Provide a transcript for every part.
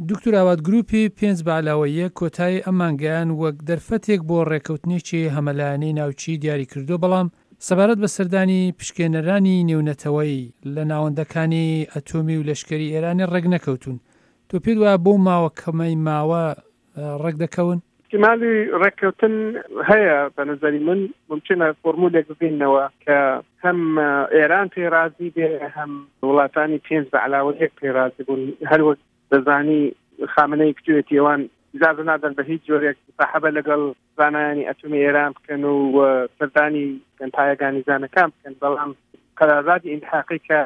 دکتۆر ئاوات گروپی 5 بە علاوەیە کۆتایی ئەم مانگەیان وەک دەرفەتێک بۆ ڕێکەوتنێکی هەمەلایەنەی ناوچی دیاری کردو، بەڵام سەبارەت بە سەردانی پشکێنەرانی نێونەتەوەی لە ناوەندەکانی ئەتۆمی و لەشکری ئێرانی ڕێک نەکەوتون. تۆ پێت وایە بۆ ماوە کەمەی ماوە ڕێک دەکەون؟ احتمالی ڕێککەوتن هەیە بە نظری من ممکنە فۆرمولێک ببینەوە کە هەم ئێران پێرازی بێ هەم وڵاتانی 5 بە علاوەیەک پێرازی بوون. هەروەک دەزانی خامنەی کتوێتی ئەوان ئیجازە نادەن بە هیچ جۆرێک مصاحبە لەگەڵ زانایانی ئەتۆمی ئێران بکەن و سەردانی پایەگانی زانەکان بکەن، بەڵام قەراردادی ئیلحاقی کە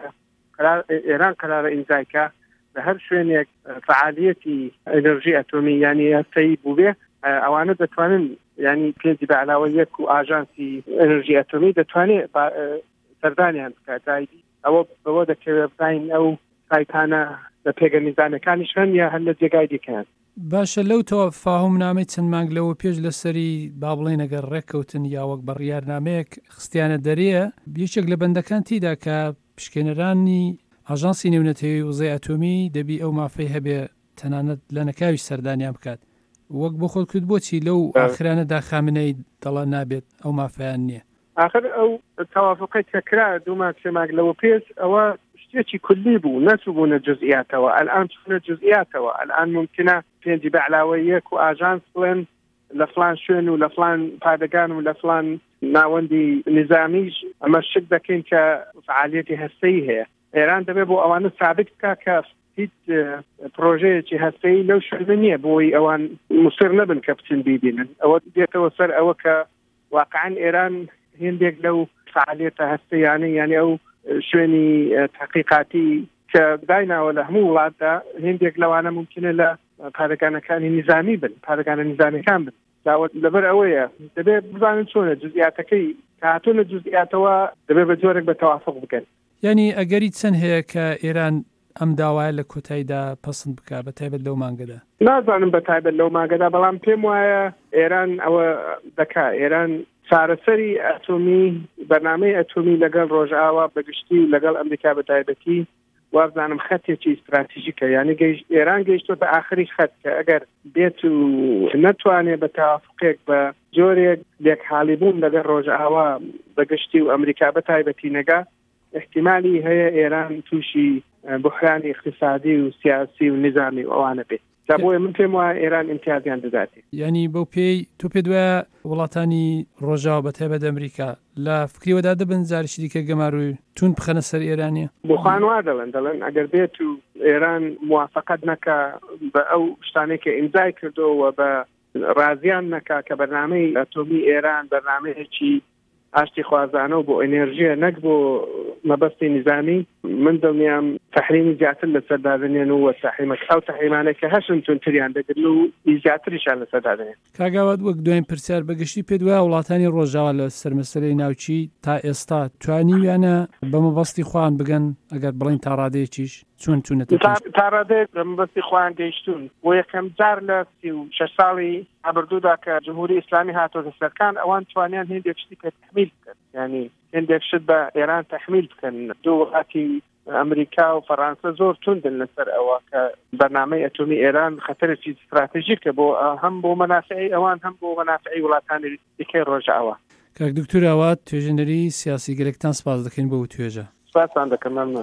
ئێران قەرارە ئیمزایکە لە هەر شوێنێک فعالیەتی ئەنرژی ئەتۆمی یعنی هەستەیی بوو بێ، ئەوانە دەتوانن ینی پێنجی بە علاوەیەک و ئاژانسی ئەنرژی ئەتۆمی دەتوانێت سەردانیان بکات. ئەوە بەوە دەکەوێت بزین ئەو سایتانە لە پێگەنیزانەکانی شوێن یا هەر لە جێگای دیکەن. باشە، لەو تەواهم نامەی چەند مانگ لەوە پێش لەسەری با بڵێن ئەگەر ڕێککەوتن یا وەک بڕیارنامەیەک خستیانە دەرەیە، یەکێک لە بەندەکان تیدا کە پشکێنەرانی ئاژانسی نێونەتەوەی وزەی ئەتۆمی دەبی ئەو مافەی هەبێ تەنانەت لە نەکاوی سەردانیان بکات. وەک بۆ خۆت کرد بۆچی لەو ئاخرانەدا خامنەی دەڵە نابێت ئەو مافەیان نییە؟ آخر ئەو تەوافقەت کە کرا دوو مانگ سێ مانگ لەوە پێش ئەوە شتێکی کولی بوو، نەچووبوونە جزئیاتەوە. الان چونە جزئیاتەوە، الان ممکنە پێنجی بە علاوەیەک و ئاژانس بڵێن لە فلان شوێن و لە فلان پادەگان و لە فلان ناوەندی نظامیش ئەمە شک دەکەین کە فعالیەتی هەستەیی هەیە. ئێران دەبێت بۆ ئەوانە ثابت بکات کە هیچ پرۆژەیەکی هەستەیی لەو شوێنە نییە بۆی ئەوان مصر نەبن کە بچن بیبینن. ئەوە دێتەوە سەر ئەوە کە واقعاً ئێران هێندێک لەو فعالیەتە هەستەیانە یعنی ئەو شوێنی تحقیقاتی کە دایناوە لە هەموو وڵاتدا هێندێک لەوانە ممکنە لە پارێگانەکانی نظامی بن، پارێگانە نظامیەکان بن. لەبەر ئەوەیە دەبێت بزانن چۆنە جزئیاتەکەی کە هاتوونە جزئیاتەوە دەبێت بە جۆرێک بە تەوافق بکەن. یعنی ئەگەری چەند هەیە کە ئێران ئەم داوایە لە کۆتاییدا پەسەند بکە بە تایبەت لەو مانگەدا؟ نازانم بە تایبەت لەو مانگەدا، بەڵام پێم وایە ئێران ئەوە دەکا. ئێران چارەسەری ئەتۆمی بەرنامەی ئەتۆمی لەگەڵ ڕۆژئاوا بەگشتی و لەگەڵ ئەمریکا بە تایبەتی وابزانم خەتێکی استراتیژیکە، یعنی ئێران گەیشتۆتە ئاخری خەت کە ئەگەر بێت و نەتوانێت بە تەوافقێک بە جۆرێک لێکحاڵیبوون لەگەڵ ڕۆژئاوا بەگشتی و ئەمریکا بە تایبەتی نەگا، احتیمالی هەیە ئێران تووشی بحرانی اقتصادی و سیاسی و نظامی و ئەوانە بێت. بۆیە من پێم وایە ئێران ئیمتیازیان دەداتێ. یعنی بەو پێی تۆ پێت وایە وڵاتانی ڕۆژاوا بە تایبەت ئەمریکا لە فکریوەدا دەبن زارشی دیکە گەماڕووی تون بخەنە سەر ئێرانیە؟ بۆخوان وا دەڵێن ئەگەر بێت و ئێران موافقەت نەکا بە ئەو شتانەی کە ئیمزای کردەوە بە ڕازیان نەکا کە بەرنامەی ئەتۆمی ئێران بەرنامەیەکی ئاشتی خوازانە و بۆ ئەنێرژیە نەک بۆ مەبەستی نظامی، من دڵنیام تحریمی زیاتر لەسەر دادنێن و تحریمەکە ئەو تحریمانە کە هەشن تونتریان دەگرن و زیاتریشان لەسەر دادنێن. کاگاوات وەک دوایین پرسیار بەگشتی پێت وایە وڵاتانی ڕۆژاوا لە سەر مەسەلەی ناوچی تا ئێستا توانیویانە بە مەبەستی خۆیان بگەن ئەگەر بڵین تا ڕادەیەکیش چۆن چوونەتە تا ڕادەیەک بە مەبەستی خۆیان گەیشتون. بۆ یەکەم جار لە 36 ساڵی ئابردوودا کە جمهوری ئیسلامی هاتۆتە سەرکان ئەوان توانیان هێندێک شتی پێ تحمیل بکەن، یعنی هێندێک شت بە ئێران تحمیل بکەن. دوو وڵاتی ئەمریکا و فەڕەنسا زۆر توندن لەسەر ئەوە کە بەرنامەی ئەتۆمی ئێران خەتەرێکی استراتیژیکە بۆ هەم بۆ مەنافعی ئەوان هەم بۆ مەنافعی وڵاتانی دیکەی ڕۆژئاوا. کاک دکتۆر ئاوات توێژەنەری سیاسی گەلێکتان سپاس دەکەین بۆ توێژە. سپاسان دەکەم.